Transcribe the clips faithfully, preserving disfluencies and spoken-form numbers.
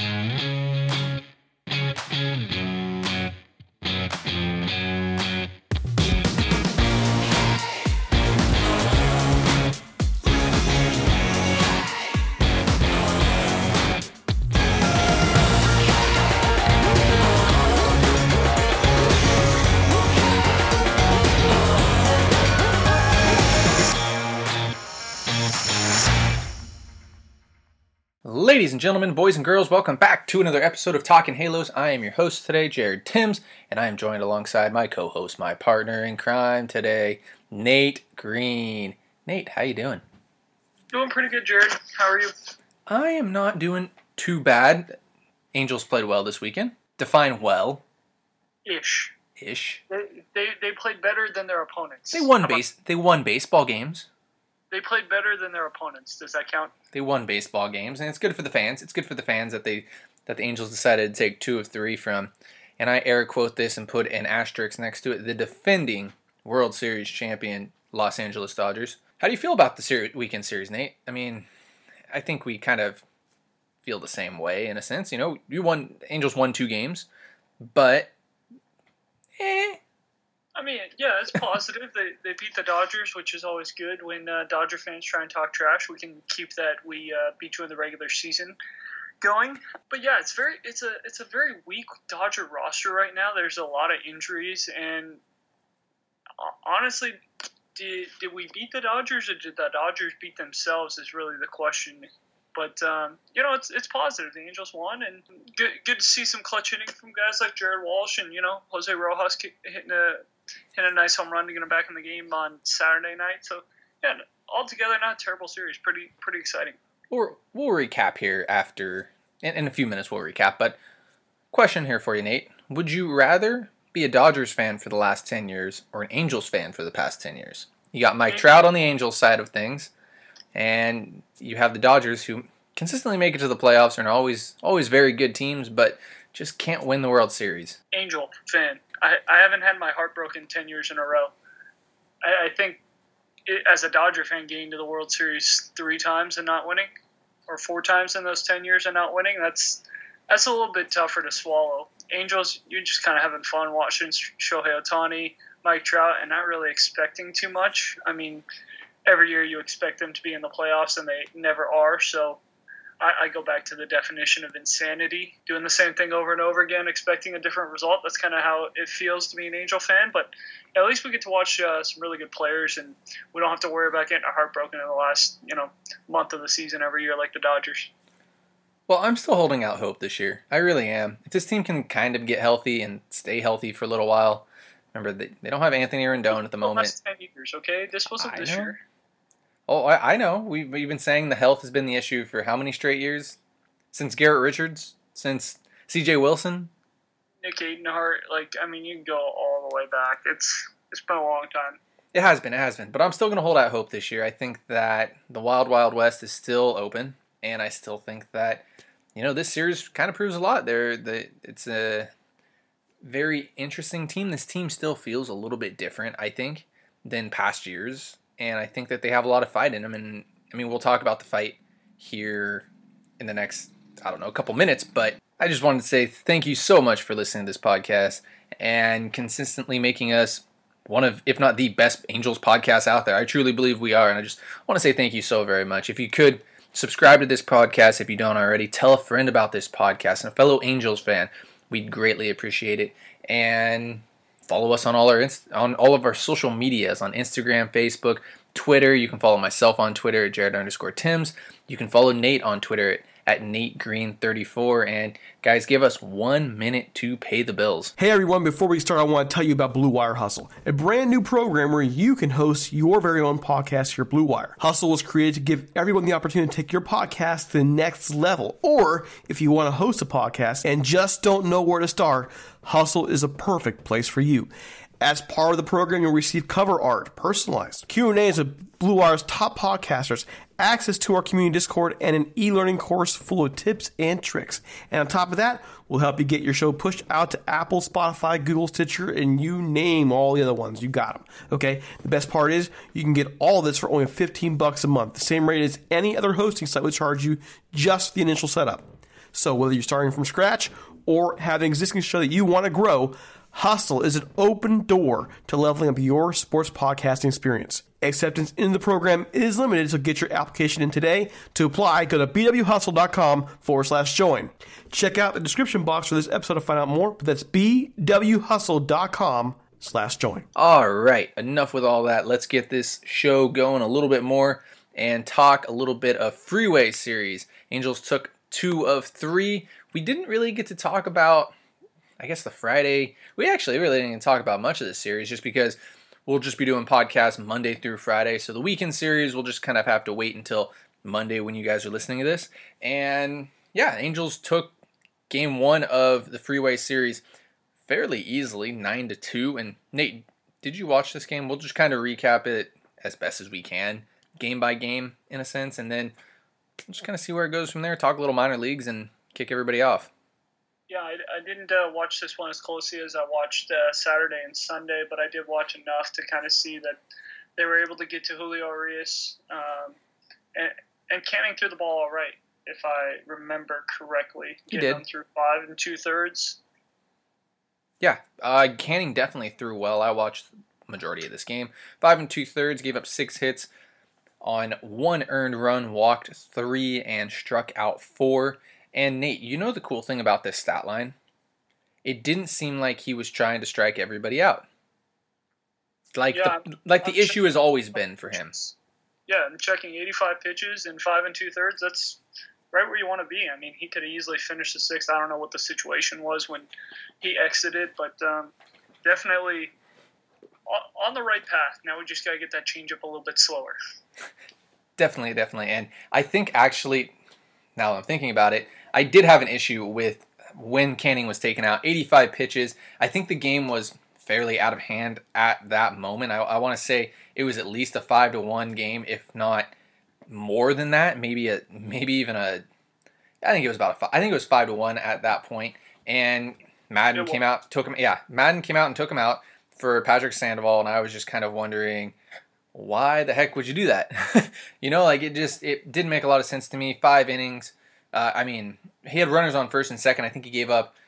Ladies and gentlemen, boys and girls, welcome back to another episode of Talking Halos. I am your host today, Jared Timms, and I am joined alongside my co-host, my partner in crime today, Nate Green. Nate, how you doing? Doing pretty good, Jared. How are you? I am not doing too bad. Angels played well this weekend. Define well. Ish. Ish. They they, they played better than their opponents. They won How base. They won baseball games. They played better than their opponents. Does that count? They won baseball games, and it's good for the fans. It's good for the fans that they that the Angels decided to take two of three from. And I air quote this and put an asterisk next to it: the defending World Series champion Los Angeles Dodgers. How do you feel about the ser- weekend series, Nate? I mean, I think we kind of feel the same way in a sense. You know, you won. Angels won two games, but eh. I mean, yeah, it's positive. they they beat the Dodgers, which is always good. When uh, Dodger fans try and talk trash, we can keep that we uh, beat you in the regular season going. But yeah, it's very it's a it's a very weak Dodger roster right now. There's a lot of injuries, and honestly, did did we beat the Dodgers or did the Dodgers beat themselves? Is really the question. But, um, you know, it's it's positive. The Angels won, and good good to see some clutch hitting from guys like Jared Walsh and, you know, Jose Rojas hitting a, hitting a nice home run to get him back in the game on Saturday night. So, yeah, altogether, not a terrible series. Pretty pretty exciting. We'll, we'll recap here after, in, in a few minutes we'll recap. But question here for you, Nate. Would you rather be a Dodgers fan for the last ten years or an Angels fan for the past ten years? You got Mike Trout on the Angels side of things. And you have the Dodgers, who consistently make it to the playoffs and are always always very good teams, but just can't win the World Series. Angel fan. I, I haven't had my heart broken ten years in a row. I, I think it, as a Dodger fan, getting to the World Series three times and not winning, or four times in those ten years and not winning, that's that's a little bit tougher to swallow. Angels, you're just kind of having fun watching Shohei Ohtani, Mike Trout, and not really expecting too much. I mean, every year you expect them to be in the playoffs, and they never are. So I, I go back to the definition of insanity, doing the same thing over and over again, expecting a different result. That's kind of how it feels to be an Angel fan. But at least we get to watch uh, some really good players, and we don't have to worry about getting our heart broken in the last you know month of the season every year like the Dodgers. Well, I'm still holding out hope this year. I really am. If this team can kind of get healthy and stay healthy for a little while. Remember, they, they don't have Anthony Rendon at the well, moment. Last ten years, okay? This wasn't I this know. year. Oh, I, I know. We've, we've been saying the health has been the issue for how many straight years? Since Garrett Richards? Since C J Wilson? Nick Edenhart. Like, I mean, you can go all the way back. It's It's been a long time. It has been, it has been. But I'm still going to hold out hope this year. I think that the Wild Wild West is still open, and I still think that, you know, this series kind of proves a lot. They're, the, it's a very interesting team. This team still feels a little bit different, I think, than past years. And I think that they have a lot of fight in them. And, I mean, we'll talk about the fight here in the next, I don't know, a couple minutes. But I just wanted to say thank you so much for listening to this podcast and consistently making us one of, if not the best Angels podcasts out there. I truly believe we are. And I just want to say thank you so very much. If you could subscribe to this podcast, if you don't already, tell a friend about this podcast and a fellow Angels fan. We'd greatly appreciate it. And follow us on all our inst- on all of our social medias, on Instagram, Facebook, Twitter. You can follow myself on Twitter at Jared underscore Timms. You can follow Nate on Twitter at, at Nate Green thirty-four. And guys, give us one minute to pay the bills. Hey everyone, before we start, I want to tell you about Blue Wire Hustle, a brand new program where you can host your very own podcast here at Blue Wire. Hustle was created to give everyone the opportunity to take your podcast to the next level. Or if you want to host a podcast and just don't know where to start, Hustle is a perfect place for you. As part of the program, you'll receive cover art, personalized Q and A's of Blue Wire's top podcasters, access to our community Discord, and an e-learning course full of tips and tricks. And on top of that, we'll help you get your show pushed out to Apple, Spotify, Google, Stitcher, and you name all the other ones. You got them. Okay? The best part is you can get all this for only fifteen bucks a month, the same rate as any other hosting site would charge you just for the initial setup. So whether you're starting from scratch or have an existing show that you want to grow, Hustle is an open door to leveling up your sports podcasting experience. Acceptance in the program is limited, so get your application in today. To apply, go to bwhustle.com forward slash join. Check out the description box for this episode to find out more, but that's bwhustle.com slash join. All right, enough with all that. Let's get this show going a little bit more and talk a little bit of Freeway Series. Angels took two of three. We didn't really get to talk about, I guess, the Friday. We actually really didn't even talk about much of this series just because we'll just be doing podcasts Monday through Friday. So the weekend series, we'll just kind of have to wait until Monday when you guys are listening to this. And yeah, Angels took game one of the Freeway Series fairly easily, nine to two. And Nate, did you watch this game? We'll just kind of recap it as best as we can, game by game in a sense, and then we'll just kind of see where it goes from there, talk a little minor leagues, and kick everybody off. Yeah, I, I didn't uh, watch this one as closely as I watched uh, Saturday and Sunday, but I did watch enough to kind of see that they were able to get to Julio Urias um, and, and Canning threw the ball all right, if I remember correctly. He Getting did. them through five and two-thirds. Yeah, uh, Canning definitely threw well. I watched the majority of this game. Five and two-thirds, gave up six hits on one earned run, walked three, and struck out four. And Nate, you know the cool thing about this stat line? It didn't seem like he was trying to strike everybody out. Like Yeah, the like the I'm issue has checking always been for him. Yeah, I'm checking eighty-five pitches in five and two-thirds. That's right where you want to be. I mean, he could have easily finished the sixth. I don't know what the situation was when he exited, but um, definitely on the right path. Now we just got to get that changeup a little bit slower. Definitely, definitely. And I think actually, now that I'm thinking about it, I did have an issue with when Canning was taken out. eighty-five pitches. I think the game was fairly out of hand at that moment. I, I want to say it was at least a five to one game, if not more than that. Maybe a maybe even a. I think it was about a. Five, I think it was five to one at that point. And Madden came out, took him. Yeah, Madden came out and took him out for Patrick Sandoval, and I was just kind of wondering, why the heck would you do that? You know, like it just it didn't make a lot of sense to me. Five innings. Uh, I mean, he had runners on first and second. I think he gave up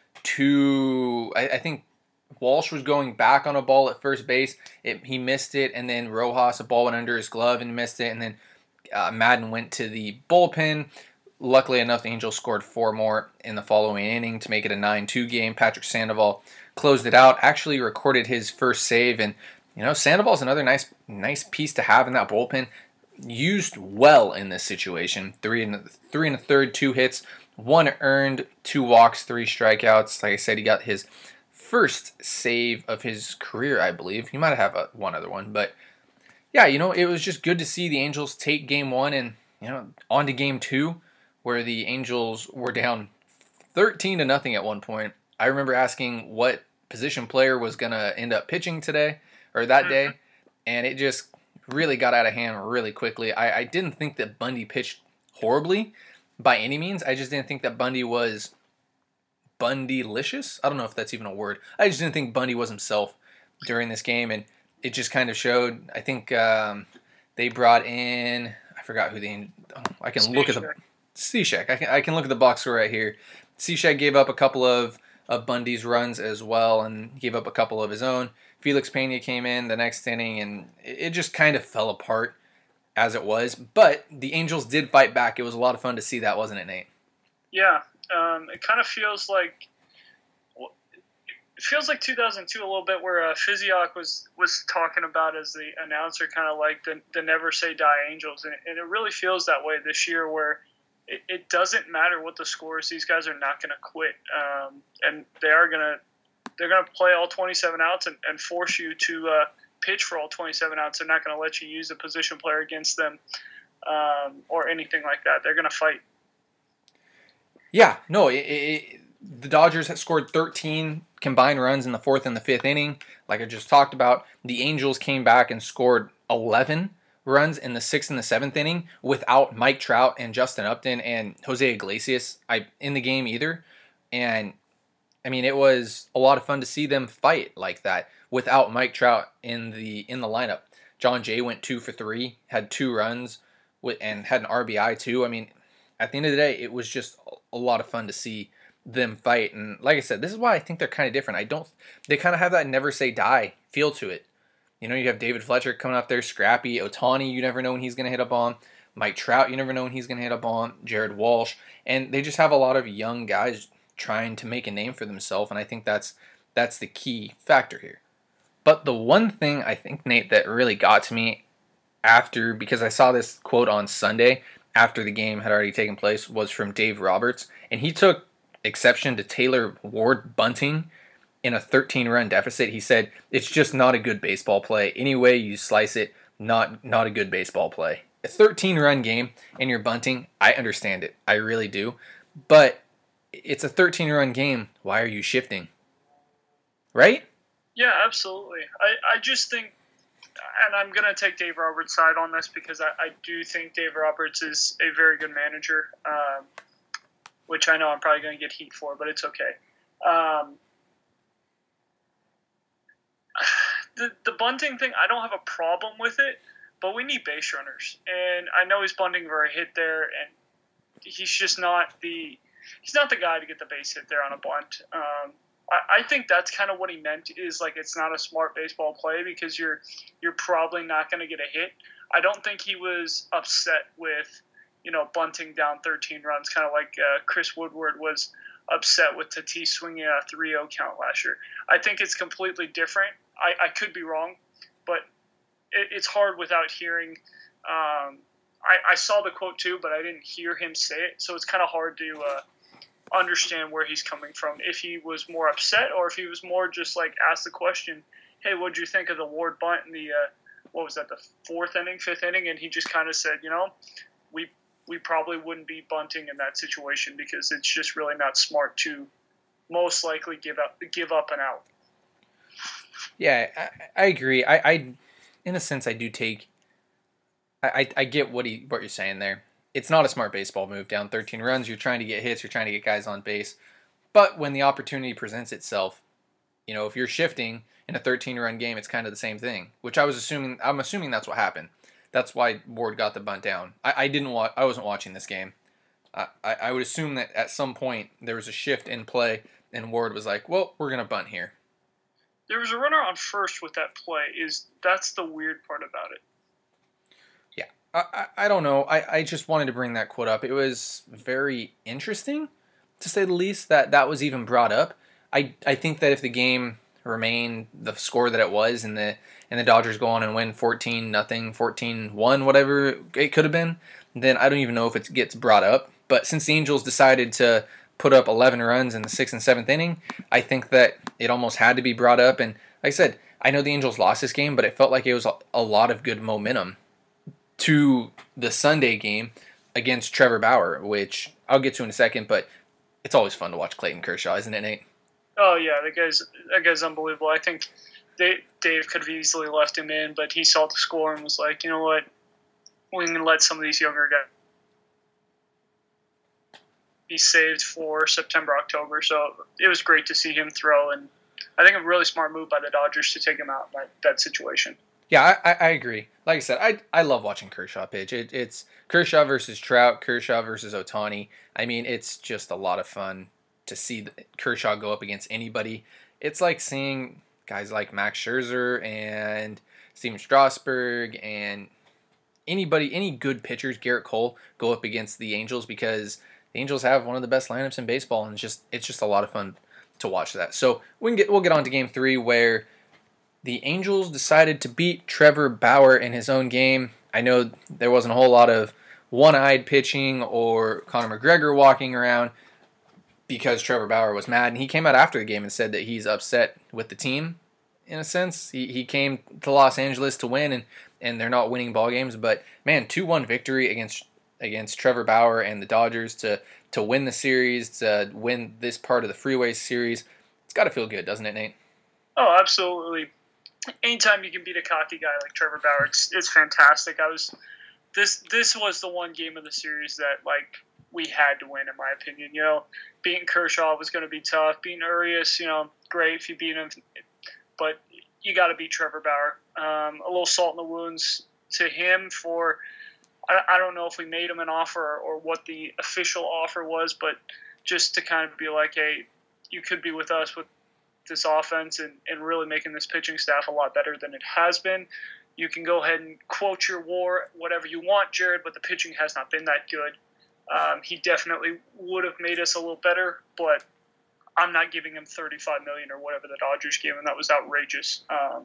two. I, I think Walsh was going back on a ball at first base. It, he missed it, and then Rojas, a ball went under his glove and missed it, and then uh, Madden went to the bullpen. Luckily enough, the Angels scored four more in the following inning to make it a nine two game. Patrick Sandoval closed it out. Actually recorded his first save, and you know, Sandoval's another nice nice piece to have in that bullpen. Used well in this situation. Three and three and a third, two hits, one earned, two walks, three strikeouts. Like I said, he got his first save of his career, I believe. He might have a, one other one, but yeah, you know, it was just good to see the Angels take game one and you know on to game two, where the Angels were down thirteen to nothing at one point. I remember asking what position player was gonna end up pitching today or that day, and it just really got out of hand really quickly. I, I didn't think that Bundy pitched horribly by any means. I just didn't think that Bundy was Bundy-licious. I don't know if that's even a word. I just didn't think Bundy was himself during this game, and it just kind of showed. I think um, they brought in, I forgot who they, oh, I can look at the, Cishek. I can, I can look at the box score right here. Cishek gave up a couple of, of Bundy's runs as well, and gave up a couple of his own. Felix Pena came in the next inning, and it just kind of fell apart as it was. But the Angels did fight back. It was a lot of fun to see that, wasn't it, Nate? Yeah, um, it kind of feels like it feels like two thousand two a little bit, where uh, Physiok was was talking about as the announcer, kind of like the the never say die Angels, and, and it really feels that way this year, where it, it doesn't matter what the score is. These guys are not going to quit, um, and they are going to. They're going to play all twenty-seven outs and, and force you to uh, pitch for all twenty-seven outs. They're not going to let you use a position player against them um, or anything like that. They're going to fight. Yeah, no, it, it, the Dodgers had scored thirteen combined runs in the fourth and the fifth inning. Like I just talked about, the Angels came back and scored eleven runs in the sixth and the seventh inning without Mike Trout and Justin Upton and Jose Iglesias I, in the game either. And I mean, it was a lot of fun to see them fight like that without Mike Trout in the in the lineup. John Jay went two for three, had two runs, with, and had an R B I too. I mean, at the end of the day, it was just a lot of fun to see them fight. And like I said, this is why I think they're kind of different. I don't, they kind of have that never say die feel to it. You know, you have David Fletcher coming up there, scrappy. Ohtani, you never know when he's going to hit a bomb. Mike Trout, you never know when he's going to hit a bomb. Jared Walsh. And they just have a lot of young guys trying to make a name for themselves, and I think that's that's the key factor here. But the one thing I think, Nate, that really got to me after, because I saw this quote on Sunday after the game had already taken place, was from Dave Roberts, and he took exception to Taylor Ward bunting in a thirteen-run deficit. He said, it's just not a good baseball play. Any way you slice it, not not a good baseball play. A thirteen-run game and you're bunting, I understand it. I really do. But it's a thirteen-run game. Why are you shifting? Right? Yeah, absolutely. I, I just think, and I'm going to take Dave Roberts' side on this because I, I do think Dave Roberts is a very good manager, um, which I know I'm probably going to get heat for, but it's okay. Um, the, the bunting thing, I don't have a problem with it, but we need base runners. And I know he's bunting for a hit there, and he's just not the he's not the guy to get the base hit there on a bunt. Um, I, I think that's kind of what he meant, is like it's not a smart baseball play because you're you're probably not going to get a hit. I don't think he was upset with, you know, bunting down thirteen runs, kind of like uh, Chris Woodward was upset with Tatis swinging a three oh count last year. I think it's completely different. I, I could be wrong, but it, it's hard without hearing. Um, I, I saw the quote too, but I didn't hear him say it, so it's kind of hard to uh, understand where he's coming from. If he was more upset, or if he was more just like asked the question, "Hey, what'd you think of the Ward bunt in the uh, what was that, the fourth inning, fifth inning?" And he just kind of said, "You know, we we probably wouldn't be bunting in that situation because it's just really not smart to most likely give up give up an out." Yeah, I, I agree. I, I, in a sense, I do take. I, I get what he what you're saying there. It's not a smart baseball move. Down thirteen runs, you're trying to get hits, you're trying to get guys on base. But when the opportunity presents itself, you know, if you're shifting in a thirteen-run game, it's kind of the same thing. Which I was assuming. I'm assuming that's what happened. That's why Ward got the bunt down. I, I didn't wa- I wasn't watching this game. I, I I would assume that at some point there was a shift in play, and Ward was like, "Well, we're gonna bunt here." There was a runner on first with that play. Is that's the weird part about it. Yeah, I, I, I don't know. I, I just wanted to bring that quote up. It was very interesting, to say the least, that that was even brought up. I, I think that if the game remained the score that it was, and the and the Dodgers go on and win fourteen nothing, fourteen one, whatever it could have been, then I don't even know if it gets brought up. But since the Angels decided to put up eleven runs in the sixth and seventh inning, I think that it almost had to be brought up. And like I said, I know the Angels lost this game, but it felt like it was a, a lot of good momentum to the Sunday game against Trevor Bauer, which I'll get to in a second, but it's always fun to watch Clayton Kershaw, isn't it, Nate? Oh, yeah, that guy's, that guy's unbelievable. I think they, Dave could have easily left him in, but he saw the score and was like, you know what, we can let some of these younger guys be saved for September, October. So it was great to see him throw, and I think a really smart move by the Dodgers to take him out in that, that situation. Yeah, I, I agree. Like I said, I I love watching Kershaw pitch. It, it's Kershaw versus Trout, Kershaw versus Ohtani. I mean, it's just a lot of fun to see Kershaw go up against anybody. It's like seeing guys like Max Scherzer and Steven Strasburg and anybody, any good pitchers, Garrett Cole, go up against the Angels, because the Angels have one of the best lineups in baseball, and it's just it's just a lot of fun to watch that. So we can get we'll get on to Game Three, where the Angels decided to beat Trevor Bauer in his own game. I know there wasn't a whole lot of one-eyed pitching or Conor McGregor walking around because Trevor Bauer was mad, and he came out after the game and said that he's upset with the team. In a sense, he he came to Los Angeles to win, and and they're not winning ball games. But man, two one victory against. against Trevor Bauer and the Dodgers to to win the series, to win this part of the Freeway Series. It's got to feel good, doesn't it, Nate? Oh, absolutely. Anytime you can beat a cocky guy like Trevor Bauer, it's it's fantastic. I was this this was the one game of the series that like we had to win, in my opinion. You know, beating Kershaw was going to be tough. Beating Urias, you know, great if you beat him, but you got to beat Trevor Bauer. Um, a little salt in the wounds to him for. I, I don't know if we made him an offer or what the official offer was, but just to kind of be like, hey, you could be with us with this offense and, and really making this pitching staff a lot better than it has been. You can go ahead and quote your war, whatever you want, Jared, but the pitching has not been that good. Um, he definitely would have made us a little better, but I'm not giving him thirty-five million dollars or whatever the Dodgers gave him. That was outrageous. Um,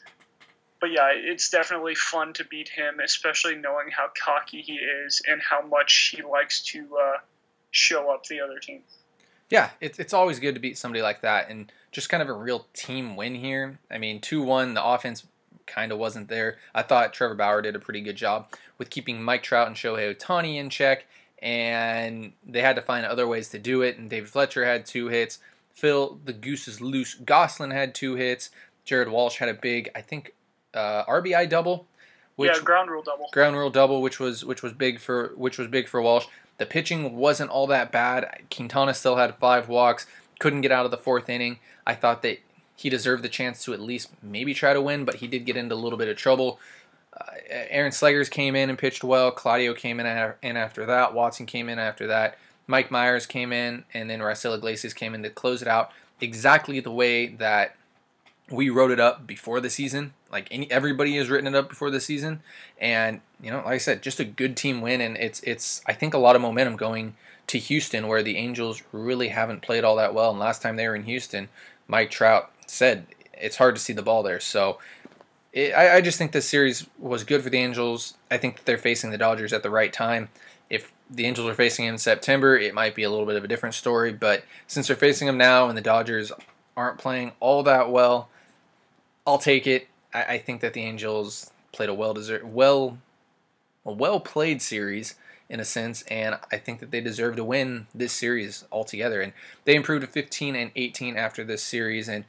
but yeah, it's definitely fun to beat him, especially knowing how cocky he is and how much he likes to uh, show up the other team. Yeah, it's it's always good to beat somebody like that, and just kind of a real team win here. I mean, two one, the offense kind of wasn't there. I thought Trevor Bauer did a pretty good job with keeping Mike Trout and Shohei Ohtani in check, and they had to find other ways to do it, and David Fletcher had two hits. Phil, the Goose is loose. Gosselin had two hits. Jared Walsh had a big, I think, uh, R B I double. Which, yeah, ground rule double. Ground rule double, which was which was big for which was big for Walsh. The pitching wasn't all that bad. Quintana still had five walks. Couldn't get out of the fourth inning. I thought that he deserved the chance to at least maybe try to win, but he did get into a little bit of trouble. Uh, Aaron Slegers came in and pitched well. Claudio came in, a- in after that. Watson came in after that. Mike Myers came in, and then Raisel Iglesias came in to close it out exactly the way that we wrote it up before the season. Like any, everybody has written it up before the season, and you know, like I said, just a good team win, and it's it's I think a lot of momentum going to Houston, where the Angels really haven't played all that well. And last time they were in Houston, Mike Trout said it's hard to see the ball there. So it, I, I just think this series was good for the Angels. I think that they're facing the Dodgers at the right time. If the Angels are facing them in September, it might be a little bit of a different story. But since they're facing them now and the Dodgers aren't playing all that well, I'll take it. I, I think that the Angels played a well-deserved, well, a well-played series in a sense, and I think that they deserve to win this series altogether. And they improved to fifteen and eighteen after this series. And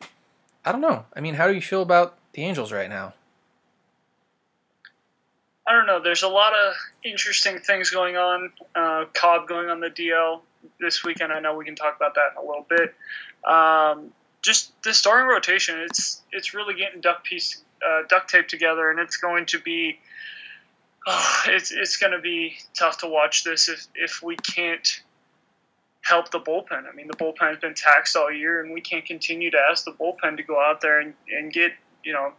I don't know. I mean, how do you feel about the Angels right now? I don't know. There's a lot of interesting things going on. Uh, Cobb going on the D L this weekend. I know we can talk about that in a little bit. Um, just the starting rotation, it's it's really getting duct piece uh, duct tape together, and it's going to be oh, it's it's going to be tough to watch this if if we can't help the bullpen. I mean, the bullpen has been taxed all year, and we can't continue to ask the bullpen to go out there and, and get you know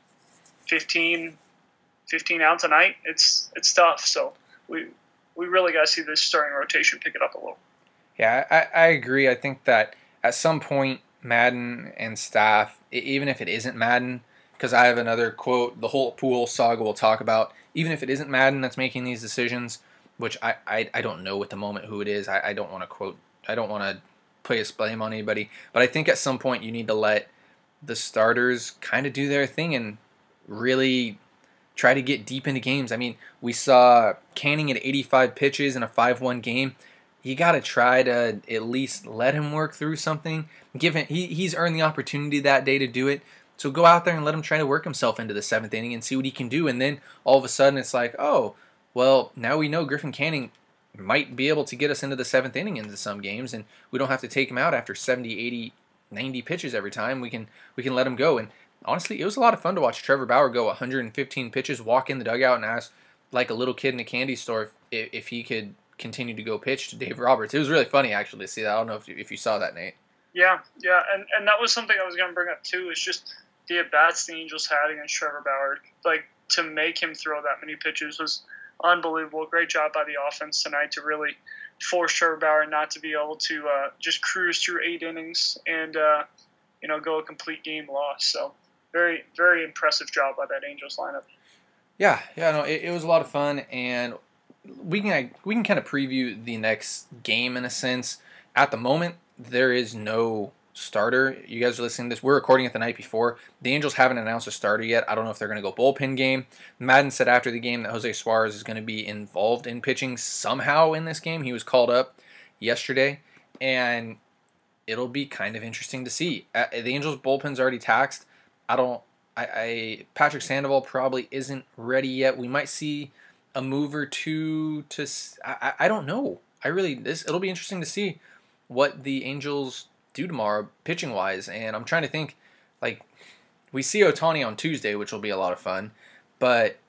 fifteen, fifteen outs a night. It's it's tough. So we we really got to see this starting rotation pick it up a little. Yeah, I, I agree. I think that at some point, Madden and staff, even if it isn't Madden, because I have another quote, the whole Pujols saga we'll talk about, even if it isn't Madden that's making these decisions, which I, I, I don't know at the moment who it is. I, I don't want to quote, I don't want to place blame on anybody, but I think at some point you need to let the starters kind of do their thing and really try to get deep into games. I mean, we saw Canning at eighty-five pitches in a five one game. You got to try to at least let him work through something. Give him, he, he's earned the opportunity that day to do it. So go out there and let him try to work himself into the seventh inning and see what he can do. And then all of a sudden it's like, oh, well, now we know Griffin Canning might be able to get us into the seventh inning into some games, and we don't have to take him out after seventy, eighty, ninety pitches every time. We can we can let him go. And honestly, it was a lot of fun to watch Trevor Bauer go one hundred fifteen pitches, walk in the dugout, and ask like a little kid in a candy store if, if he could continue to go pitch to Dave Roberts. It was really funny actually to see that. I don't know if you, if you saw that, Nate. Yeah, yeah, and, and that was something I was going to bring up too. Is just the at bats the Angels had against Trevor Bauer. Like to make him throw that many pitches was unbelievable. Great job by the offense tonight to really force Trevor Bauer not to be able to uh, just cruise through eight innings and uh, you know go a complete game loss. So very very impressive job by that Angels lineup. Yeah, yeah, no, it, it was a lot of fun, and we can we can kind of preview the next game in a sense. At the moment, there is no starter. You guys are listening to this. We're recording it the night before. The Angels haven't announced a starter yet. I don't know if they're going to go bullpen game. Madden said after the game that Jose Suarez is going to be involved in pitching somehow in this game. He was called up yesterday, and it'll be kind of interesting to see. Uh, the Angels bullpen's already taxed. I don't. I, I Patrick Sandoval probably isn't ready yet. We might see a move or two to. I, I don't know. I really this. It'll be interesting to see what the Angels do tomorrow pitching wise, and I'm trying to think. Like we see Ohtani on Tuesday, which will be a lot of fun, but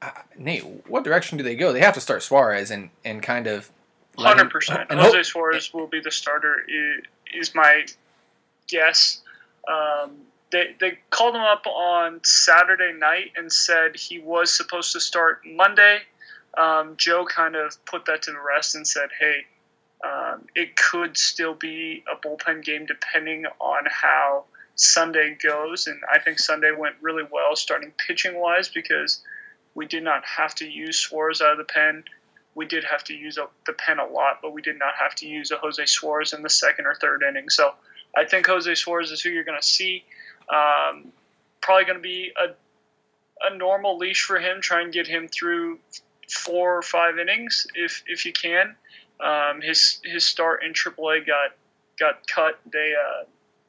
uh, Nate, what direction do they go? They have to start Suarez and, and kind of one hundred percent. And Jose hope, Suarez will be the starter, is my guess. Um, they, they called him up on Saturday night and said he was supposed to start Monday. Um, Joe kind of put that to the rest and said, hey, um, it could still be a bullpen game depending on how Sunday goes. And I think Sunday went really well starting pitching-wise because we did not have to use Suarez out of the pen. We did have to use a, the pen a lot, but we did not have to use a Jose Suarez in the second or third inning. So I think Jose Suarez is who you're going to see. Um, probably going to be a a normal leash for him. Try and get him through four or five innings if if you can. Um, his his start in triple A got got cut. They uh,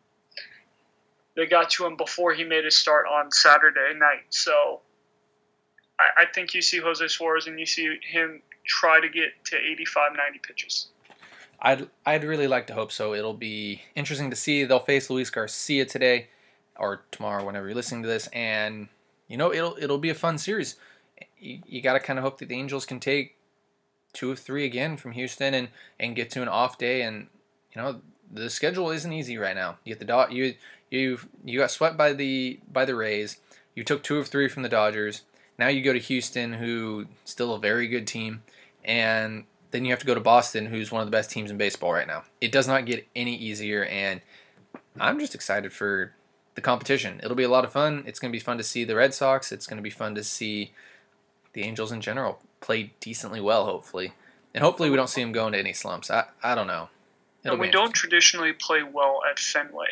they got to him before he made his start on Saturday night. So I, I think you see Jose Suarez and you see him try to get to eighty-five, ninety pitches. I'd I'd really like to hope so. It'll be interesting to see. They'll face Luis Garcia today or tomorrow, whenever you're listening to this, and you know it'll it'll be a fun series. You, you got to kind of hope that the Angels can take two of three again from Houston and, and get to an off day. And you know the schedule isn't easy right now. You get the dot you you you got swept by the by the Rays. You took two of three from the Dodgers. Now you go to Houston, who still a very good team, and then you have to go to Boston, who's one of the best teams in baseball right now. It does not get any easier, and I'm just excited for the competition. It'll be a lot of fun. It's going to be fun to see the Red Sox. It's going to be fun to see the Angels in general play decently well, hopefully. And hopefully we don't see them go into any slumps. I, I don't know. It'll and we don't traditionally play well at Fenway.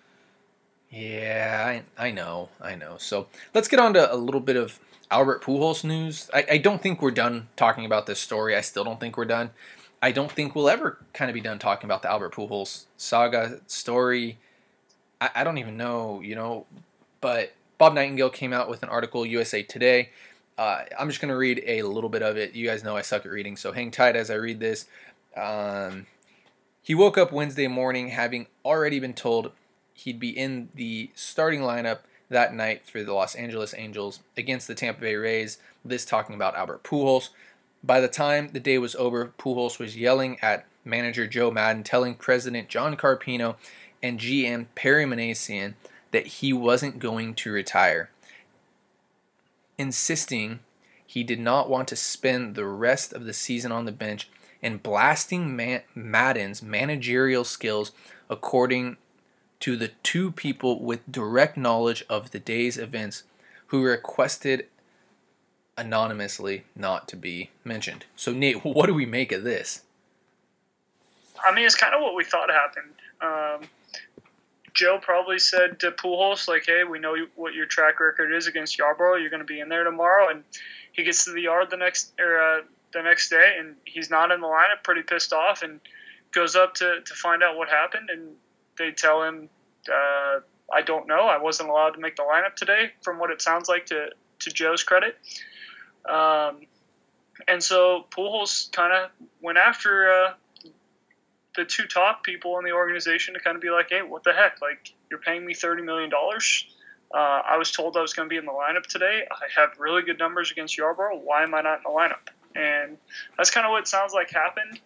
Yeah, I, I know. I know. So let's get on to a little bit of Albert Pujols news. I, I don't think we're done talking about this story. I still don't think we're done. I don't think we'll ever kind of be done talking about the Albert Pujols saga story. I, I don't even know, you know, but Bob Nightingale came out with an article, U S A Today. Uh, I'm just going to read a little bit of it. You guys know I suck at reading, so hang tight as I read this. Um, he woke up Wednesday morning having already been told he'd be in the starting lineup that night for the Los Angeles Angels against the Tampa Bay Rays. This talking about Albert Pujols. By the time the day was over, Pujols was yelling at manager Joe Maddon, telling President John Carpino and G M Perry Minasian that he wasn't going to retire, insisting he did not want to spend the rest of the season on the bench, and blasting Ma- Maddon's managerial skills, according to the two people with direct knowledge of the day's events who requested anonymously not to be mentioned. So, Nate, what do we make of this? I mean, it's kind of what we thought happened. Um, Joe probably said to Pujols, like, hey, we know what your track record is against Yarbrough. You're going to be in there tomorrow. And he gets to the yard the next or, uh, the next day, and he's not in the lineup, pretty pissed off, and goes up to, to find out what happened. And they tell him, uh, I don't know. I wasn't allowed to make the lineup today, from what it sounds like to, to Joe's credit. Um, and so Pujols kind of went after uh, the two top people in the organization to kind of be like, hey, what the heck? Like, you're paying me thirty million dollars. Uh, I was told I was going to be in the lineup today. I have really good numbers against Yarbrough. Why am I not in the lineup? And that's kind of what it sounds like happened.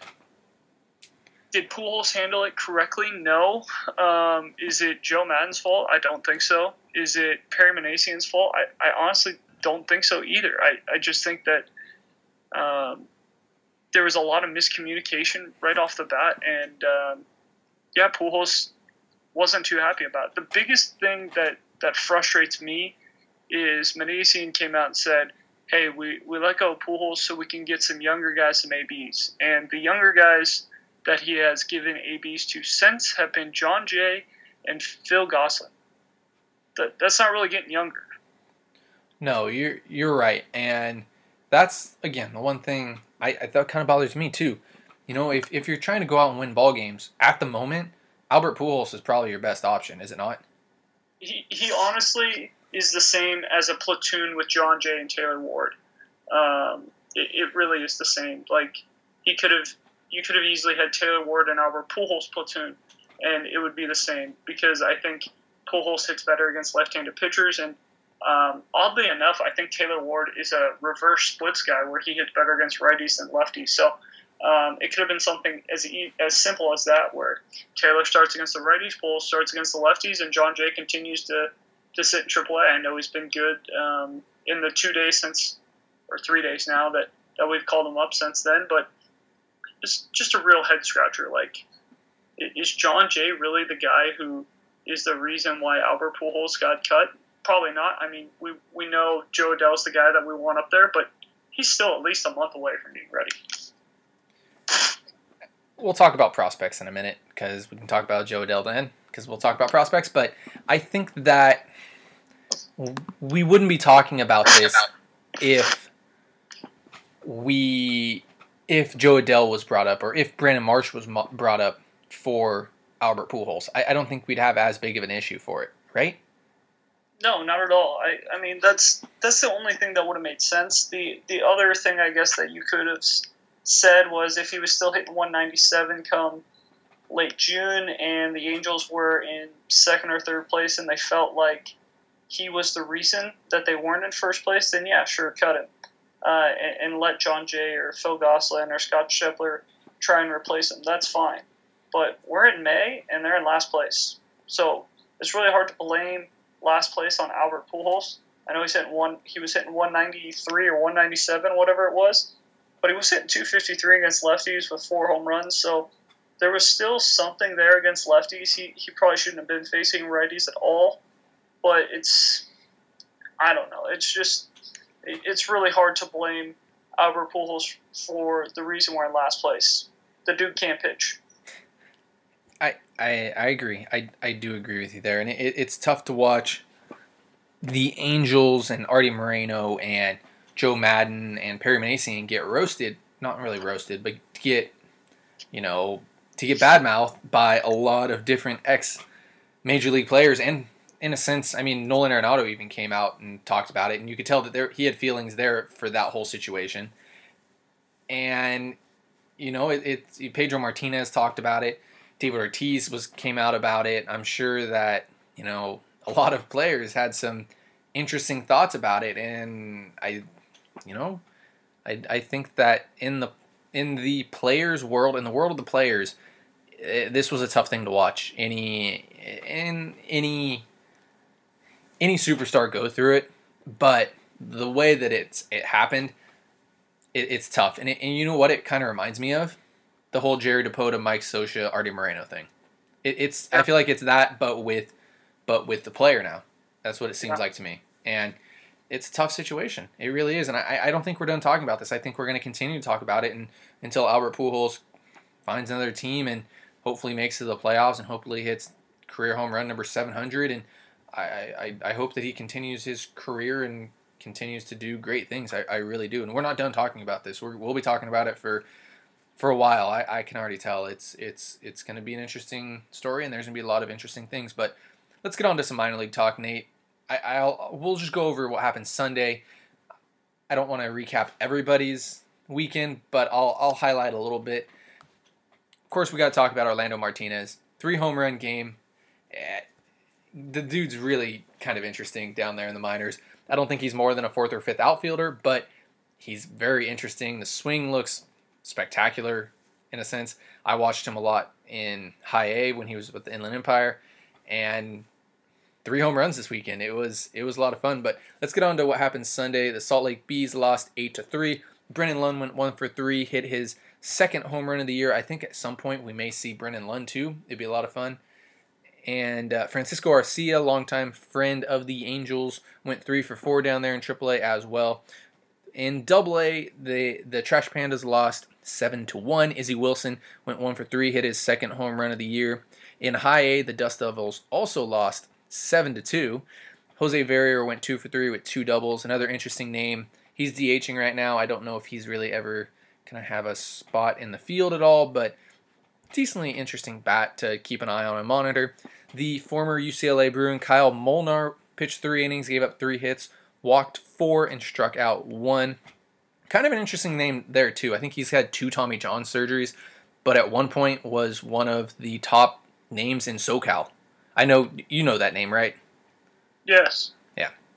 Did Pujols handle it correctly? No. Um, is it Joe Maddon's fault? I don't think so. Is it Perry Minasian's fault? I, I honestly don't think so either. I, I just think that um, there was a lot of miscommunication right off the bat, and um, yeah, Pujols wasn't too happy about it. The biggest thing that, that frustrates me is Minasian came out and said, hey, we, we let go of Pujols so we can get some younger guys some A Bs. And the younger guys that he has given A Bs to since have been John Jay and Phil Gosselin. That, that's not really getting younger. No, you're you're right. And that's, again, the one thing I, I that kind of bothers me too. You know, if, if you're trying to go out and win ball games, at the moment, Albert Pujols is probably your best option, is it not? He, he honestly is the same as a platoon with John Jay and Taylor Ward. Um, it, it really is the same. Like, he could have... You could have easily had Taylor Ward and Albert Pujols platoon, and it would be the same, because I think Pujols hits better against left-handed pitchers, and Um, oddly enough, I think Taylor Ward is a reverse splits guy where he hits better against righties than lefties. So um, it could have been something as e- as simple as that, where Taylor starts against the righties, Pujols starts against the lefties, and Jon Jay continues to, to sit in triple A. I know he's been good um, in the two days since, or three days now that, that we've called him up since then, but it's just a real head scratcher. Like, is Jon Jay really the guy who is the reason why Albert Pujols got cut? Probably not. I mean, we we know Joe Adell's the guy that we want up there, but he's still at least a month away from being ready. We'll talk about prospects in a minute because we can talk about Joe Adell then because we'll talk about prospects. But I think that we wouldn't be talking about this if we if Joe Adell was brought up or if Brandon Marsh was brought up for Albert Pujols. I, I don't think we'd have as big of an issue for it, right? No, not at all. I, I mean, that's that's the only thing that would have made sense. The the other thing I guess that you could have said was if he was still hitting one ninety-seven come late June and the Angels were in second or third place and they felt like he was the reason that they weren't in first place, then yeah, sure, cut him. Uh, and, and let Jon Jay or Phil Gosselin or Scott Scheffler try and replace him. That's fine. But we're in May and they're in last place. So it's really hard to blame last place on Albert Pujols. I know he's hitting one. He was hitting one ninety-three or one ninety-seven, whatever it was, but he was hitting two fifty-three against lefties with four home runs. So there was still something there against lefties. He he probably shouldn't have been facing righties at all. But it's, I don't know. It's just, it's really hard to blame Albert Pujols for the reason we're in last place. The dude can't pitch. I, I, I agree. I, I do agree with you there. And it, it's tough to watch the Angels and Artie Moreno and Joe Madden and Perry Minasian get roasted. Not really roasted, but get, you know, to get badmouthed by a lot of different ex-Major League players. And in a sense, I mean, Nolan Arenado even came out and talked about it. And you could tell that there he had feelings there for that whole situation. And, you know, it, it Pedro Martinez talked about it. David Ortiz was came out about it. I'm sure that, you know, a lot of players had some interesting thoughts about it, and I, you know, I I think that in the in the players' world, in the world of the players, this was a tough thing to watch. Any in any any superstar go through it, but the way that it's it happened, it, it's tough. And it, and you know what it kind of reminds me of? The whole Jerry DePota, Mike Scioscia, Artie Moreno thing. It, it's I feel like it's that, but with but with the player now. That's what it seems like to me. And it's a tough situation. It really is. And I, I don't think we're done talking about this. I think we're going to continue to talk about it and, until Albert Pujols finds another team and hopefully makes it to the playoffs and hopefully hits career home run number seven hundred. And I, I, I hope that he continues his career and continues to do great things. I, I really do. And we're not done talking about this. We're, we'll be talking about it for... For a while, I, I can already tell it's it's it's going to be an interesting story, and there's going to be a lot of interesting things. But let's get on to some minor league talk, Nate. I, I'll we'll just go over what happened Sunday. I don't want to recap everybody's weekend, but I'll I'll highlight a little bit. Of course, we got to talk about Orlando Martinez, three home run game. The dude's really kind of interesting down there in the minors. I don't think he's more than a fourth or fifth outfielder, but he's very interesting. The swing looks spectacular in a sense. I watched him a lot in high A when he was with the Inland Empire, and three home runs this weekend. It was it was a lot of fun. But let's get on to what happened Sunday. The Salt Lake Bees lost eight to three. Brennan Lund went one for three, hit his second home run of the year. I think at some point we may see Brennan Lund too. It'd be a lot of fun. And uh, Francisco Arcia, longtime friend of the Angels, went three for four down there in triple A as well. In double A, the, the Trash Pandas lost seven to one. Izzy Wilson went one for three, hit his second home run of the year. In high A, the Dust Devils also lost seven to two. Jose Verrier went two for three with two doubles. Another interesting name. He's DHing right now. I don't know if he's really ever going to have a spot in the field at all, but decently interesting bat to keep an eye on and monitor. The former U C L A Bruin Kyle Molnar pitched three innings, gave up three hits, walked four, and struck out one. Kind of an interesting name there, too. I think he's had two Tommy John surgeries, but at one point was one of the top names in SoCal. I know you know that name, right? Yes. Yeah.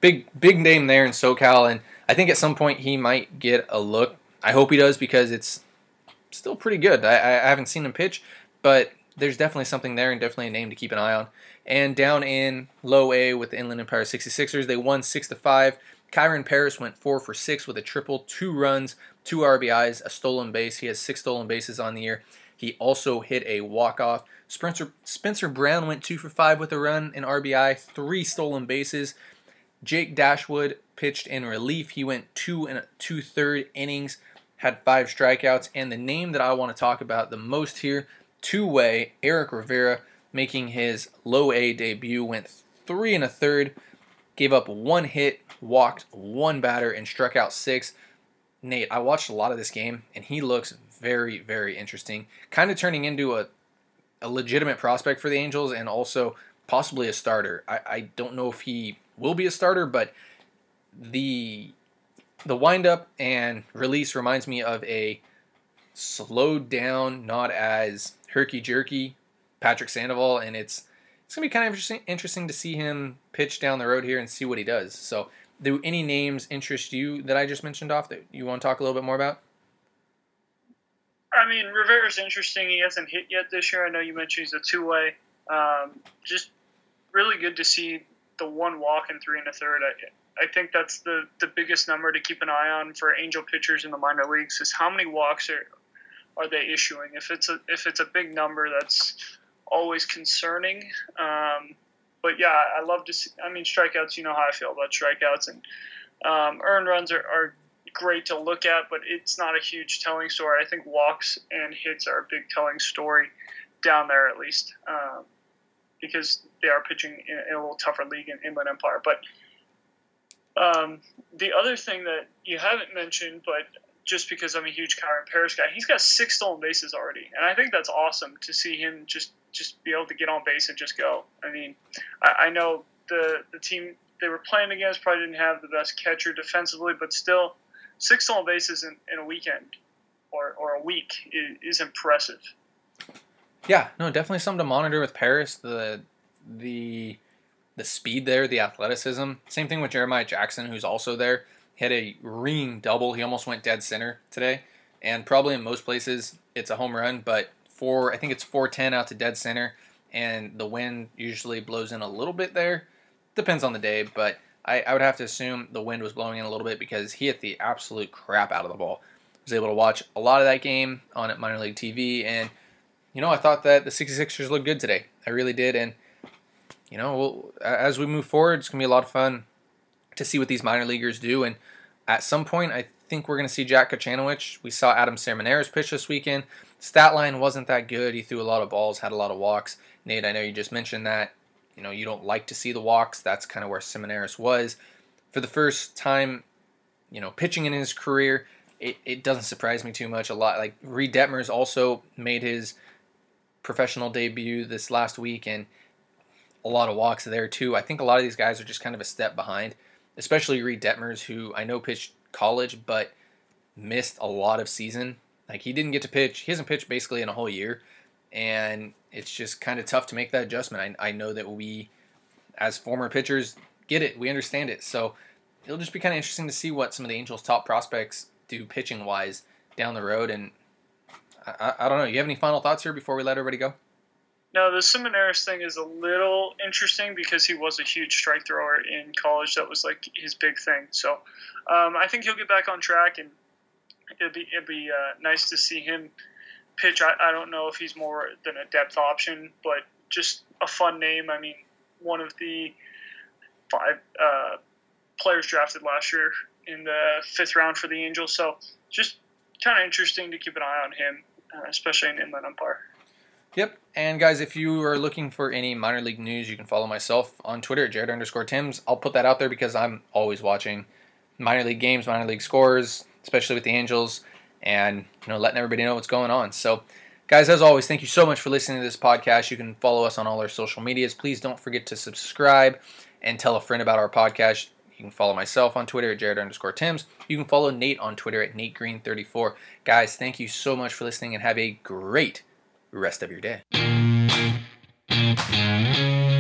big big name there in SoCal, and I think at some point he might get a look. I hope he does because it's still pretty good. I, I haven't seen him pitch, but there's definitely something there and definitely a name to keep an eye on. And down in low A with the Inland Empire sixty-sixers, they won six to five. Kyron Paris went four for six with a triple, two runs, two R B Is, a stolen base. He has six stolen bases on the year. He also hit a walk-off. Spencer, Spencer Brown went two for five with a run, an R B I, three stolen bases. Jake Dashwood pitched in relief. He went two and two-third innings, had five strikeouts. And the name that I want to talk about the most here, two-way, Eric Rivera, making his low A debut, went three and a third, gave up one hit, walked one batter, and struck out six. Nate, I watched a lot of this game, and he looks very, very interesting. Kind of turning into a, a legitimate prospect for the Angels and also possibly a starter. I, I don't know if he will be a starter, but the the windup and release reminds me of a slowed down, not as herky-jerky Patrick Sandoval, and it's it's going to be kind of interesting, interesting to see him pitch down the road here and see what he does. So, do any names interest you that I just mentioned off that you want to talk a little bit more about? I mean, Rivera's interesting. He hasn't hit yet this year. I know you mentioned he's a two-way. Um, just really good to see the one walk and three and a third. I, I think that's the, the biggest number to keep an eye on for Angel pitchers in the minor leagues is how many walks are are they issuing. If it's a if it's a big number, that's always concerning. Um, but yeah, I love to see. I mean, strikeouts. You know how I feel about strikeouts, and um, earned runs are, are great to look at, but it's not a huge telling story. I think walks and hits are a big telling story down there, at least, um, because they are pitching in, in a little tougher league in Inland Empire. But um, the other thing that you haven't mentioned, but just because I'm a huge Kyron Paris guy, he's got six stolen bases already, and I think that's awesome to see him just, just be able to get on base and just go. I mean, I, I know the the team they were playing against probably didn't have the best catcher defensively, but still, six stolen bases in, in a weekend or, or a week is, is impressive. Yeah, no, definitely something to monitor with Paris. The the the speed there, the athleticism. Same thing with Jeremiah Jackson, who's also there. He had a ringing double. He almost went dead center today. And probably in most places it's a home run, but for I think it's four ten out to dead center, and the wind usually blows in a little bit there. Depends on the day, but I, I would have to assume the wind was blowing in a little bit because he hit the absolute crap out of the ball. I was able to watch a lot of that game on at minor league T V, and you know, I thought that the sixty-sixers looked good today. I really did, and you know, we'll, as we move forward, it's going to be a lot of fun to see what these minor leaguers do, and at some point, I think we're going to see Jack Kochanowicz. We saw Adam Seminaris pitch this weekend. Stat line wasn't that good. He threw a lot of balls, had a lot of walks. Nate, I know you just mentioned that. You know, you don't like to see the walks. That's kind of where Seminaris was. For the first time, you know, pitching in his career, it, it doesn't surprise me too much. A lot like Reed Detmers also made his professional debut this last week, and a lot of walks there too. I think a lot of these guys are just kind of a step behind, especially Reed Detmers, who I know pitched college but missed a lot of season. Like, he didn't get to pitch. He hasn't pitched basically in a whole year, and it's just kind of tough to make that adjustment. I, I know that we, as former pitchers, get it. We understand it. So it'll just be kind of interesting to see what some of the Angels' top prospects do pitching-wise down the road. And I, I, I don't know. You have any final thoughts here before we let everybody go? No, the Seminaris thing is a little interesting because he was a huge strike thrower in college. That was like his big thing. So um, I think he'll get back on track, and it'd be it'd be uh, nice to see him pitch. I, I don't know if he's more than a depth option, but just a fun name. I mean, one of the five uh, players drafted last year in the fifth round for the Angels. So just kind of interesting to keep an eye on him, uh, especially in Inland Empire. Yep. And guys, if you are looking for any minor league news, you can follow myself on Twitter at Jared underscore Tims. I'll put that out there because I'm always watching minor league games, minor league scores, especially with the Angels, and you know, letting everybody know what's going on. So, guys, as always, thank you so much for listening to this podcast. You can follow us on all our social medias. Please don't forget to subscribe and tell a friend about our podcast. You can follow myself on Twitter at Jared underscore Tims. You can follow Nate on Twitter at Nate Green thirty-four. Guys, thank you so much for listening, and have a great rest of your day.